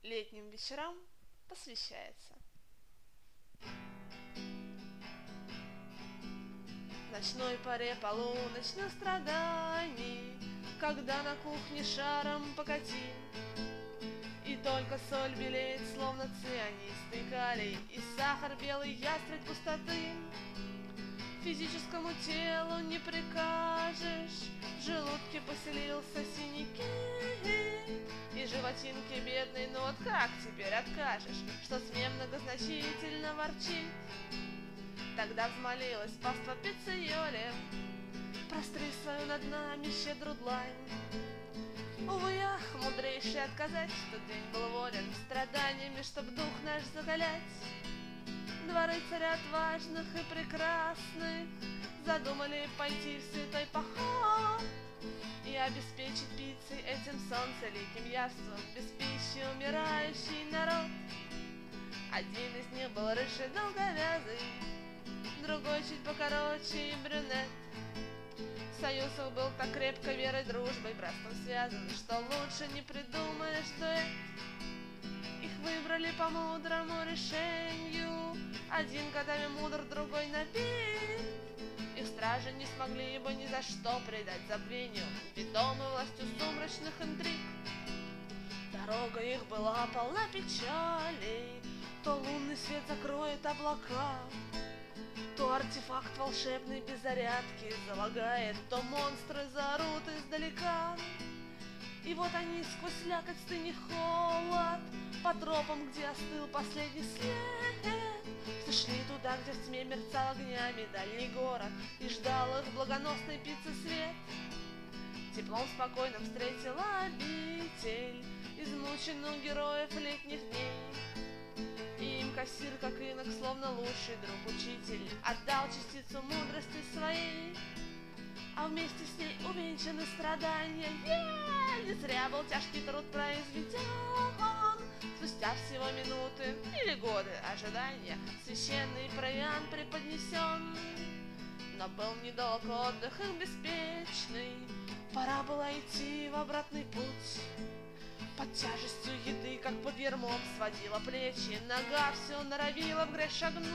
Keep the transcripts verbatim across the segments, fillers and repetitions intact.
летним вечерам посвящается. В ночной поре полуночных страданий, когда на кухне шаром покатим, и только соль белеет, словно цианистый калий, и сахар белый ястреб пустоты. Физическому телу не прикажешь, в желудке поселился синяки, и животинки бедный, ну вот как теперь откажешь, что СМЕ многозначительно ворчит? Тогда взмолилась паства Пиццейоли: простри свою над нами щедрую длань. Увы, ах, мудрейший отказать, в тот день был волен страданиями, чтоб дух наш закалять. Два рыцаря отважных и прекрасных задумали пойти в святой поход и обеспечить пиццей этим солнцеликим явством без пищи умирающий народ. Один из них был рыжий долговязый, другой чуть покороче и брюнет. Союз их был так крепко верой, дружбой, братством связан, что лучше не придумаешь дуэт. Их выбрали по мудрому решению, один годами мудр, другой набит. Их стражи не смогли бы ни за что предать забвению, ведомы властью сумрачных интриг. Дорога их была полна печалей, то лунный свет закроет облака, то артефакт волшебный без зарядки залагает, то монстры заорут издалека. И вот они сквозь слякоть, стынь и холод, по тропам, где остыл последний след, зашли туда, где в тьме мерцал огнями дальний город и ждал их благоносной пиццы свет. Теплом спокойным встретила обитель измученных героев летних дней. И им кассир, как инок, словно лучший друг-учитель, отдал частицу мудрости своей. А вместе с ней увенчаны страдания. Yeah! Не зря был тяжкий труд произведен. Спустя всего минуты или годы ожидания священный провиант преподнесен. Но был недолг отдых их беспечный, пора было идти в обратный путь. Под тяжестью еды, как под ермом, сводила плечи, нога все норовила в грязь шагнуть.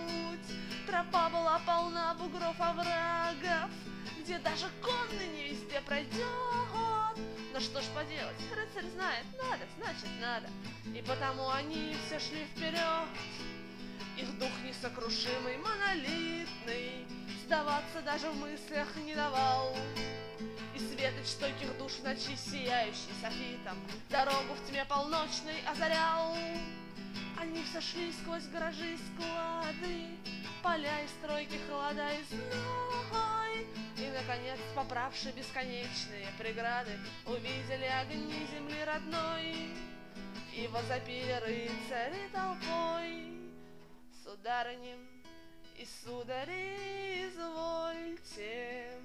Тропа была полна бугров оврагов, где даже конный не везде пройдет. Но что ж поделать, рыцарь знает, надо, значит надо. И потому они все шли вперед. Их дух несокрушимый, монолитный, сдаваться даже в мыслях не давал. И светоч стойких душ в ночи, сияющий софитом, дорогу в тьме полночной озарял. Они все шли сквозь гаражи и склады, поля и стройки, холода и зной. И, наконец, поправши бесконечные преграды, увидели огни земли родной. И возопили рыцари толпой: сударыни и судари, извольте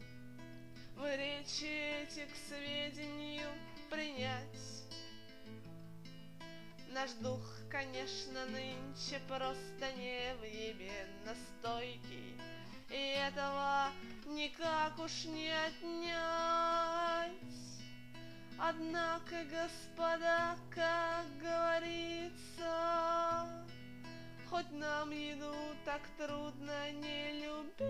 вы речи эти к сведению принять. Наш дух, конечно, нынче просто невъебенно стойкий, и этого никак уж не отнять. Однако, господа, как говорится, хоть нам еду так трудно не любить,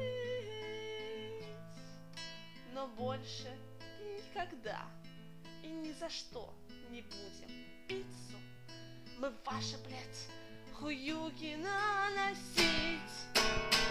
но больше никогда и ни за что не будем пиццу мы ваши, блядь, хуюки наносить.